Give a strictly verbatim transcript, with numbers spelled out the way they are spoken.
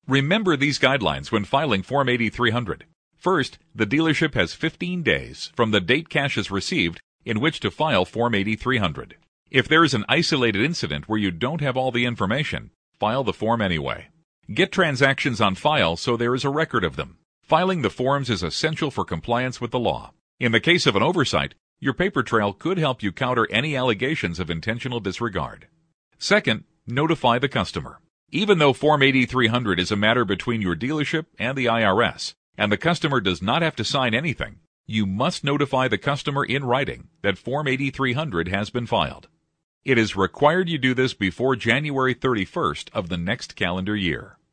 Remember these guidelines when filing Form eighty-three hundred. First, the dealership has fifteen days from the date cash is received in which to file Form eighty-three hundred. If there is an isolated incident where you don't have all the information, file the form anyway. Get transactions on file so there is a record of them. Filing the forms is essential for compliance with the law. In the case of an oversight, your paper trail could help you counter any allegations of intentional disregard. Second, notify the customer. Even though Form eighty-three hundred is a matter between your dealership and the I R S, and the customer does not have to sign anything, you must notify the customer in writing that Form eighty-three hundred has been filed. It is required you do this before January thirty-first of the next calendar year.